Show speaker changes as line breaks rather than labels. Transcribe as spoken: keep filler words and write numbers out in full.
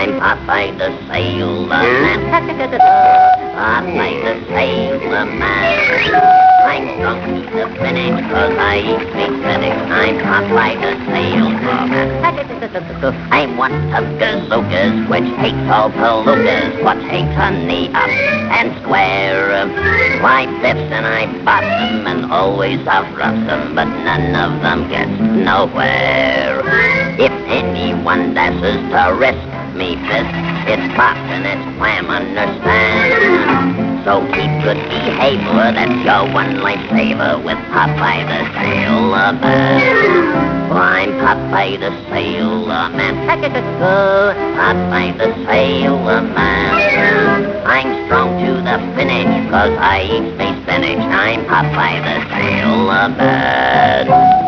I'm Popeye the Sailor Man. Popeye the Sailor Man. I'm drunk to the finish, cause I eat me spinach. I'm Popeye the Sailor Man. I'm one of gazookas, which hates all palookas, what hates honey up and square. Why biffs and I boss them, and always outruns them, but none of them gets nowhere. If anyone dashes to risk me fist, it's pop and it's wham, understand? So keep good behavior, that's your one lifesaver with Popeye the Sailor Man. Oh, I'm Popeye the Sailor Man. Popeye the Sailor Man. I'm strong to the finish, cause I eat me spinach. I'm Popeye the Sailor Man.